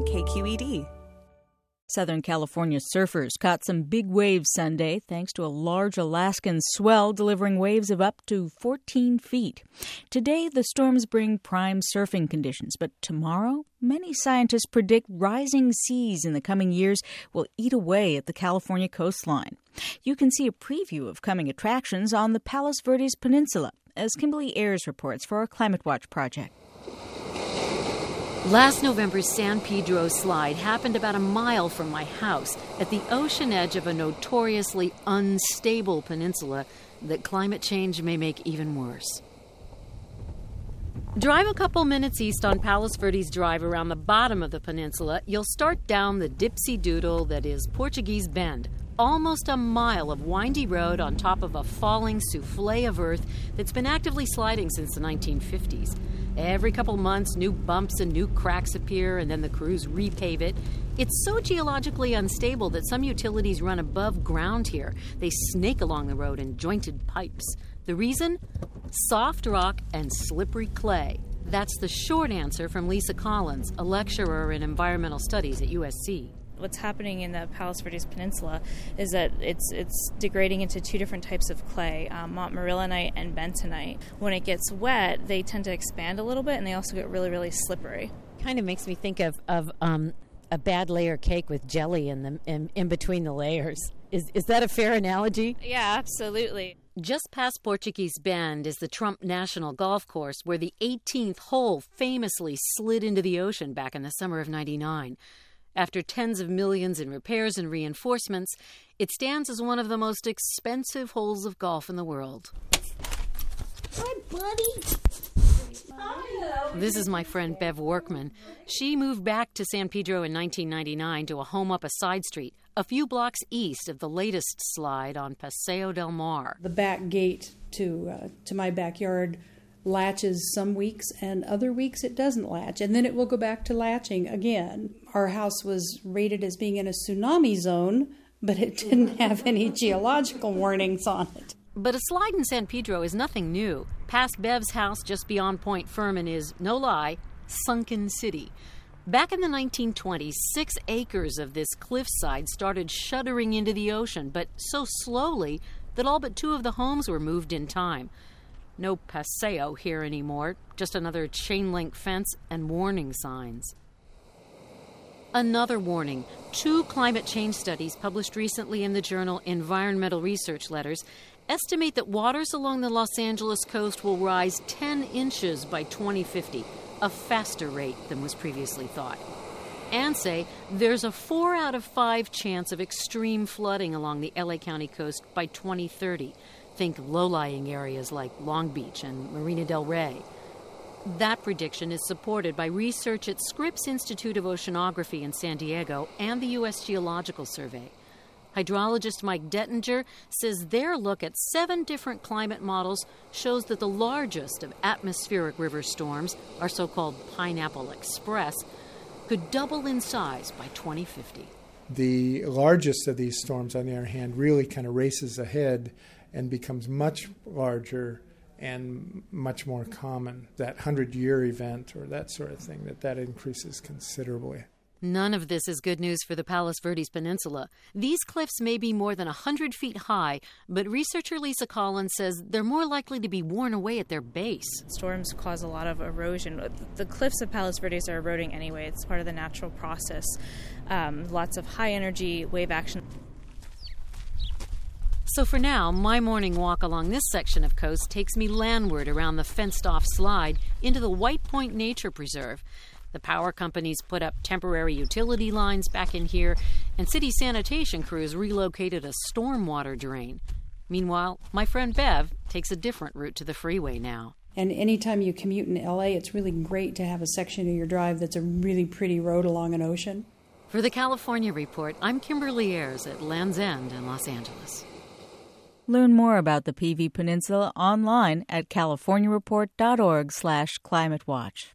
KQED. Southern California surfers caught some big waves Sunday thanks to a large Alaskan swell delivering waves of up to 14 feet. Today, the storms bring prime surfing conditions, but tomorrow, many scientists predict rising seas in the coming years will eat away at the California coastline. You can see a preview of coming attractions on the Palos Verdes Peninsula, as Kimberly Ayers reports for our Climate Watch project. Last November's San Pedro slide happened about a mile from my house at the ocean edge of a notoriously unstable peninsula that climate change may make even worse. Drive a couple minutes east on Palos Verdes Drive around the bottom of the peninsula. You'll start down the dipsy-doodle that is Portuguese Bend, almost a mile of windy road on top of a falling souffle of earth that's been actively sliding since the 1950s. Every couple months, new bumps and new cracks appear, and then the crews repave it. It's so geologically unstable that some utilities run above ground here. They snake along the road in jointed pipes. The reason? Soft rock and slippery clay. That's the short answer from Lisa Collins, a lecturer in environmental studies at USC. What's happening in the Palos Verdes Peninsula is that it's degrading into two different types of clay, montmorillonite and bentonite. When it gets wet, they tend to expand a little bit, and they also get really, really slippery. Kind of makes me think of a bad layer cake with jelly in between the layers. Is that a fair analogy? Yeah, absolutely. Just past Portuguese Bend is the Trump National Golf Course, where the 18th hole famously slid into the ocean back in the summer of '99. After tens of millions in repairs and reinforcements, it stands as one of the most expensive holes of golf in the world. Hi, buddy. This is my friend Bev Workman. She moved back to San Pedro in 1999 to a home up a side street, a few blocks east of the latest slide on Paseo del Mar. The back gate to my backyard latches some weeks, and other weeks it doesn't latch, and then it will go back to latching again. Our house was rated as being in a tsunami zone, but it didn't have any geological warnings on it. But a slide in San Pedro is nothing new. Past Bev's house just beyond Point Furman is, no lie, Sunken City. Back in the 1920s, 6 acres of this cliffside started shuddering into the ocean, but so slowly that all but 2 of the homes were moved in time. No paseo here anymore, just another chain-link fence and warning signs. Another warning. 2 climate change studies published recently in the journal Environmental Research Letters estimate that waters along the Los Angeles coast will rise 10 inches by 2050, a faster rate than was previously thought. And say there's a 4 out of 5 chance of extreme flooding along the LA County coast by 2030. Think low-lying areas like Long Beach and Marina del Rey. That prediction is supported by research at Scripps Institute of Oceanography in San Diego and the U.S. Geological Survey. Hydrologist Mike Dettinger says their look at 7 different climate models shows that the largest of atmospheric river storms, our so-called Pineapple Express, could double in size by 2050. The largest of these storms, on the other hand, really kind of races ahead and becomes much larger and much more common. That 100-year event or that sort of thing, that increases considerably. None of this is good news for the Palos Verdes Peninsula. These cliffs may be more than 100 feet high, but researcher Lisa Collins says they're more likely to be worn away at their base. Storms cause a lot of erosion. The cliffs of Palos Verdes are eroding anyway. It's part of the natural process. Lots of high-energy wave action. So for now, my morning walk along this section of coast takes me landward around the fenced-off slide into the White Point Nature Preserve. The power companies put up temporary utility lines back in here, and city sanitation crews relocated a stormwater drain. Meanwhile, my friend Bev takes a different route to the freeway now. And anytime you commute in LA, it's really great to have a section of your drive that's a really pretty road along an ocean. For the California Report, I'm Kimberly Ayers at Land's End in Los Angeles. Learn more about the PV Peninsula online at californiareport.org/climatewatch.